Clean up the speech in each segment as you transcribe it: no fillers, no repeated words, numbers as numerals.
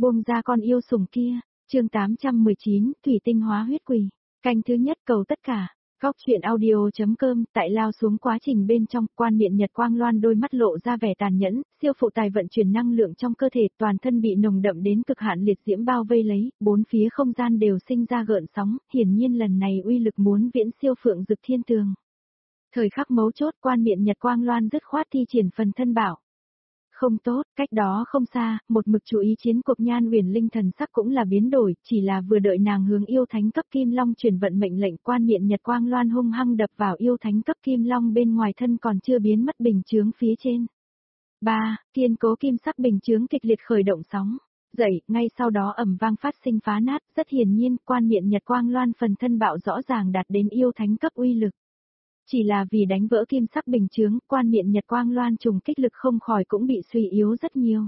Buông ra con yêu sủng kia, chương 819, thủy tinh hóa huyết quỷ, canh thứ nhất cầu tất cả. Góc chuyện audio.com tại lao xuống quá trình bên trong, Quan Miện Nhật Quang Loan đôi mắt lộ ra vẻ tàn nhẫn, siêu phụ tài vận chuyển năng lượng trong cơ thể, toàn thân bị nồng đậm đến cực hạn liệt diễm bao vây lấy, bốn phía không gian đều sinh ra gợn sóng, hiển nhiên lần này uy lực muốn viễn siêu Phượng Dực Thiên Tường. Thời khắc mấu chốt, Quan Miện Nhật Quang Loan dứt khoát thi triển phần thân bảo. Không tốt, cách đó không xa, một mực chú ý chiến cuộc Nhan Uyển Linh thần sắc cũng là biến đổi, chỉ là vừa đợi nàng hướng yêu thánh cấp Kim Long truyền vận mệnh lệnh, Quan Miện Nhật Quang Loan hung hăng đập vào yêu thánh cấp Kim Long bên ngoài thân còn chưa biến mất bình chướng phía trên. 3. Kiên cố kim sắc bình chướng kịch liệt khởi động sóng. Dậy, ngay sau đó ầm vang phát sinh phá nát, rất hiển nhiên, Quan Miện Nhật Quang Loan phần thân bạo rõ ràng đạt đến yêu thánh cấp uy lực. Chỉ là vì đánh vỡ kim sắc bình chướng, Quan Miện Nhật Quang Loan trùng kích lực không khỏi cũng bị suy yếu rất nhiều.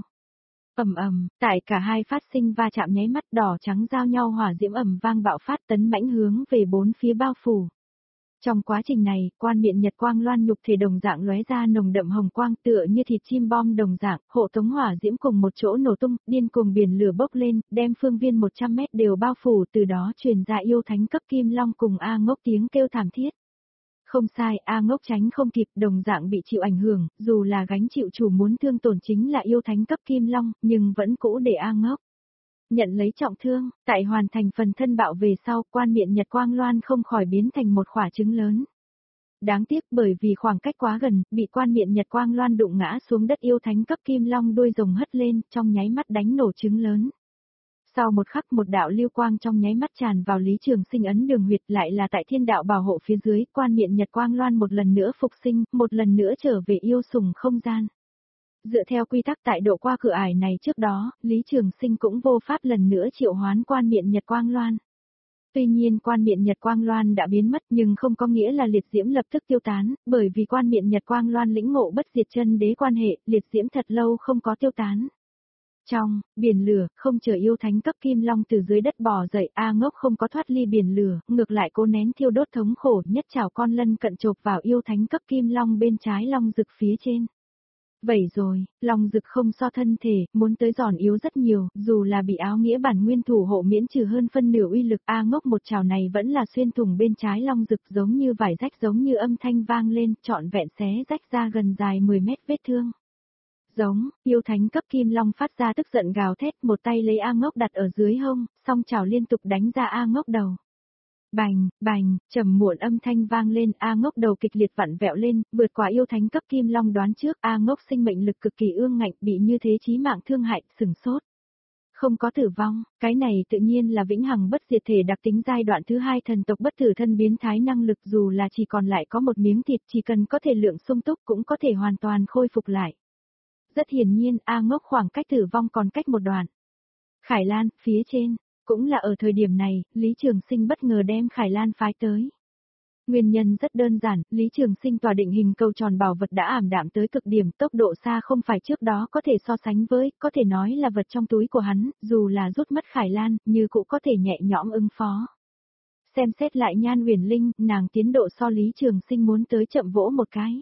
Tại cả hai phát sinh va chạm nháy mắt, đỏ trắng giao nhau hỏa diễm ầm vang bạo phát tấn mãnh hướng về bốn phía bao phủ. Trong quá trình này, Quan Miện Nhật Quang Loan nhục thể đồng dạng lóe ra nồng đậm hồng quang tựa như thịt chim bom đồng dạng, hộ tống hỏa diễm cùng một chỗ nổ tung, điên cuồng biển lửa bốc lên, đem phương viên 100 mét đều bao phủ, từ đó truyền ra yêu thánh cấp Kim Long cùng A Ngốc tiếng kêu thảm thiết. Không sai, A Ngốc tránh không kịp, đồng dạng bị chịu ảnh hưởng, dù là gánh chịu chủ muốn thương tổn chính là yêu thánh cấp Kim Long, nhưng vẫn cũ để A Ngốc nhận lấy trọng thương, tại hoàn thành phần thân bạo về sau, Quan Miện Nhật Quang Loan không khỏi biến thành một quả trứng lớn. Đáng tiếc bởi vì khoảng cách quá gần, bị Quan Miện Nhật Quang Loan đụng ngã xuống đất, yêu thánh cấp Kim Long đuôi rồng hất lên, trong nháy mắt đánh nổ trứng lớn. Sau một khắc, một đạo lưu quang trong nháy mắt tràn vào Lý Trường Sinh ấn đường huyệt, lại là tại thiên đạo bảo hộ phía dưới, Quan Miện Nhật Quang Loan một lần nữa phục sinh, một lần nữa trở về yêu sủng không gian. Dựa theo quy tắc tại độ qua cửa ải này trước đó, Lý Trường Sinh cũng vô pháp lần nữa triệu hoán Quan Miện Nhật Quang Loan. Tuy nhiên Quan Miện Nhật Quang Loan đã biến mất nhưng không có nghĩa là liệt diễm lập tức tiêu tán, bởi vì Quan Miện Nhật Quang Loan lĩnh ngộ bất diệt chân đế quan hệ, liệt diễm thật lâu không có tiêu tán. Trong biển lửa, không chờ yêu thánh cấp Kim Long từ dưới đất bò dậy, A Ngốc không có thoát ly biển lửa, ngược lại cố nén thiêu đốt thống khổ, nhất chảo con lân cận chộp vào yêu thánh cấp Kim Long bên trái long rực phía trên. Vậy rồi, long rực không so thân thể, muốn tới giòn yếu rất nhiều, dù là bị áo nghĩa bản nguyên thủ hộ miễn trừ hơn phân nửa uy lực, A Ngốc một chảo này vẫn là xuyên thủng bên trái long rực, giống như vải rách, giống như âm thanh vang lên, trọn vẹn xé rách ra gần dài 10 mét vết thương. Giống, yêu thánh cấp Kim Long phát ra tức giận gào thét, một tay lấy A Ngốc đặt ở dưới hông, song chảo liên tục đánh ra A Ngốc đầu. Bành, bành, trầm muộn âm thanh vang lên, A Ngốc đầu kịch liệt vặn vẹo lên, vượt qua yêu thánh cấp Kim Long đoán trước, A Ngốc sinh mệnh lực cực kỳ ương ngạnh, bị như thế chí mạng thương hại, sừng sốt. Không có tử vong, cái này tự nhiên là vĩnh hằng bất diệt thể đặc tính giai đoạn thứ 2 thần tộc bất tử thân biến thái năng lực, dù là chỉ còn lại có một miếng thịt, chỉ cần có thể lượng sung túc cũng có thể hoàn toàn khôi phục lại. Rất hiển nhiên, A Ngốc khoảng cách tử vong còn cách một đoạn. Khải Lan, phía trên, cũng là ở thời điểm này, Lý Trường Sinh bất ngờ đem Khải Lan phái tới. Nguyên nhân rất đơn giản, Lý Trường Sinh tòa định hình cầu tròn bảo vật đã ảm đạm tới cực điểm, tốc độ xa không phải trước đó có thể so sánh với, có thể nói là vật trong túi của hắn, dù là rút mất Khải Lan, như cũng có thể nhẹ nhõm ứng phó. Xem xét lại Nhan Uyển Linh, nàng tiến độ so Lý Trường Sinh muốn tới chậm vỗ một cái.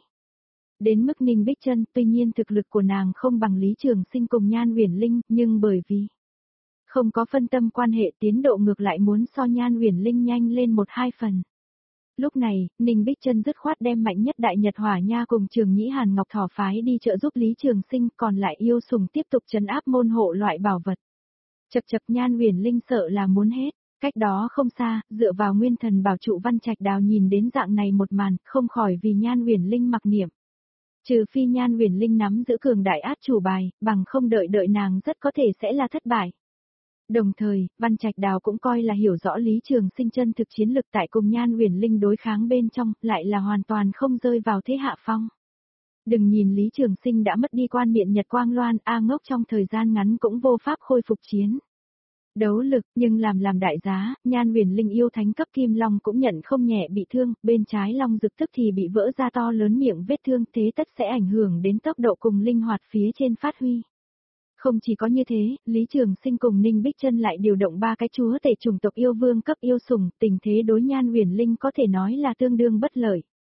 Đến mức Ninh Bích Chân, tuy nhiên thực lực của nàng không bằng Lý Trường Sinh cùng Nhan Uyển Linh, nhưng bởi vì không có phân tâm quan hệ, tiến độ ngược lại muốn so Nhan Uyển Linh nhanh lên 1-2 phần. Lúc này, Ninh Bích Chân dứt khoát đem mạnh nhất Đại Nhật Hỏa Nha cùng Trường Nhĩ Hàn Ngọc Thỏ phái đi trợ giúp Lý Trường Sinh, còn lại yêu sủng tiếp tục trấn áp môn hộ loại bảo vật. Chập chập, Nhan Uyển Linh sợ là muốn hết. Cách đó không xa, dựa vào nguyên thần bảo trụ Văn Trạch Đào nhìn đến dạng này một màn, không khỏi vì Nhan Uyển Linh mặc niệm. Trừ phi Nhan Uyển Linh nắm giữ cường đại át chủ bài, bằng không đợi nàng rất có thể sẽ là thất bại. Đồng thời, Văn Trạch Đào cũng coi là hiểu rõ Lý Trường Sinh chân thực chiến lực tại cùng Nhan Uyển Linh đối kháng bên trong, lại là hoàn toàn không rơi vào thế hạ phong. Đừng nhìn Lý Trường Sinh đã mất đi Quan Miện Nhật Quang Loan, A Ngốc trong thời gian ngắn cũng vô pháp khôi phục chiến đấu lực, nhưng làm đại giá, Nhan Uyển Linh yêu thánh cấp Kim Long cũng nhận không nhẹ bị thương, bên trái long rực tức thì bị vỡ ra to lớn miệng vết thương, thế tất sẽ ảnh hưởng đến tốc độ cùng linh hoạt phía trên phát huy. Không chỉ có như thế, Lý Trường Sinh cùng Ninh Bích Chân lại điều động 3 cái chúa tể chủng tộc yêu vương cấp yêu sủng, tình thế đối Nhan Uyển Linh có thể nói là tương đương bất lợi.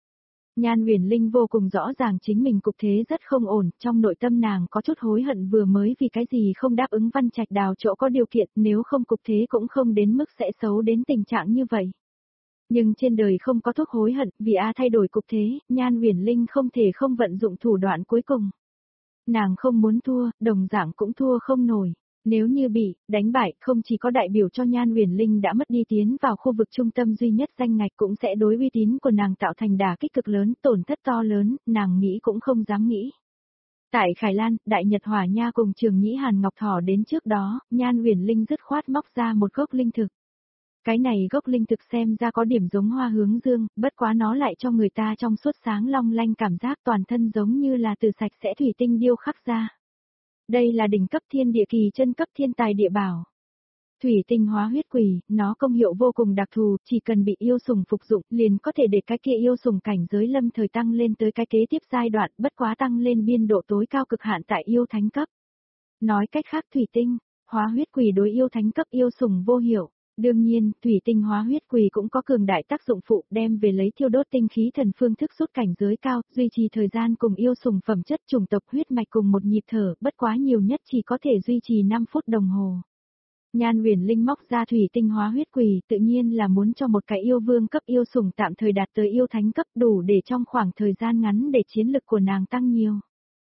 Nhan Uyển Linh vô cùng rõ ràng chính mình cục thế rất không ổn, trong nội tâm nàng có chút hối hận vừa mới vì cái gì không đáp ứng Văn Trạch Đào chỗ có điều kiện, nếu không cục thế cũng không đến mức sẽ xấu đến tình trạng như vậy. Nhưng trên đời không có thuốc hối hận, vì thay đổi cục thế, Nhan Uyển Linh không thể không vận dụng thủ đoạn cuối cùng. Nàng không muốn thua, đồng dạng cũng thua không nổi. Nếu như bị đánh bại, không chỉ có đại biểu cho Nhan Uyển Linh đã mất đi tiến vào khu vực trung tâm duy nhất danh ngạch, cũng sẽ đối uy tín của nàng tạo thành đả kích cực lớn, tổn thất to lớn, nàng nghĩ cũng không dám nghĩ. Tại Khải Lan, Đại Nhật Hỏa Nha cùng Trường Nhĩ Hàn Ngọc Thỏ đến trước đó, Nhan Uyển Linh dứt khoát móc ra một gốc linh thực. Cái này gốc linh thực xem ra có điểm giống hoa hướng dương, bất quá nó lại cho người ta trong suốt sáng long lanh cảm giác toàn thân giống như là từ sạch sẽ thủy tinh điêu khắc ra. Đây là đỉnh cấp thiên địa kỳ chân cấp thiên tài địa bảo. Thủy tinh hóa huyết quỷ, nó công hiệu vô cùng đặc thù, chỉ cần bị yêu sủng phục dụng, liền có thể để cái kia yêu sủng cảnh giới lâm thời tăng lên tới cái kế tiếp giai đoạn, bất quá tăng lên biên độ tối cao cực hạn tại yêu thánh cấp. Nói cách khác thủy tinh, hóa huyết quỷ đối yêu thánh cấp yêu sủng vô hiệu. Đương nhiên, thủy tinh hóa huyết quỷ cũng có cường đại tác dụng phụ, đem về lấy thiêu đốt tinh khí thần phương thức rút cảnh giới cao, duy trì thời gian cùng yêu sủng phẩm chất chủng tộc huyết mạch cùng một nhịp thở, bất quá nhiều nhất chỉ có thể duy trì 5 phút đồng hồ. Nhan Uyển Linh móc ra thủy tinh hóa huyết quỷ, tự nhiên là muốn cho một cái yêu vương cấp yêu sủng tạm thời đạt tới yêu thánh cấp đủ để trong khoảng thời gian ngắn để chiến lực của nàng tăng nhiều.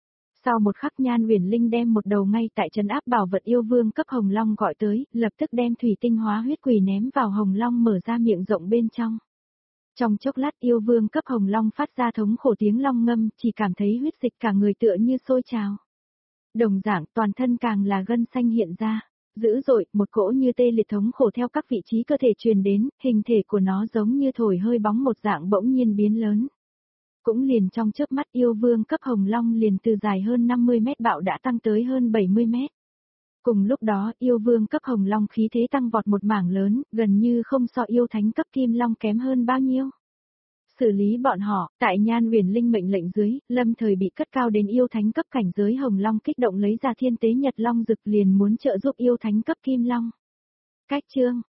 Sau một khắc Nhan Uyển Linh đem một đầu ngay tại trấn áp bảo vật yêu vương cấp Hồng Long gọi tới, lập tức đem thủy tinh hóa huyết quỷ ném vào Hồng Long mở ra miệng rộng bên trong. Trong chốc lát yêu vương cấp Hồng Long phát ra thống khổ tiếng long ngâm, chỉ cảm thấy huyết dịch cả người tựa như sôi trào. Đồng dạng toàn thân càng là gân xanh hiện ra, dữ dội, một cỗ như tê liệt thống khổ theo các vị trí cơ thể truyền đến, hình thể của nó giống như thổi hơi bóng một dạng bỗng nhiên biến lớn. Cũng liền trong chớp mắt yêu vương cấp Hồng Long liền từ dài hơn 50 mét bạo đã tăng tới hơn 70 mét. Cùng lúc đó yêu vương cấp Hồng Long khí thế tăng vọt một mảng lớn, gần như không so yêu thánh cấp Kim Long kém hơn bao nhiêu. Xử lý bọn họ, tại Nhan Uyển Linh mệnh lệnh dưới, lâm thời bị cất cao đến yêu thánh cấp cảnh giới Hồng Long kích động lấy ra thiên tế Nhật Long Dực liền muốn trợ giúp yêu thánh cấp Kim Long. Cách chương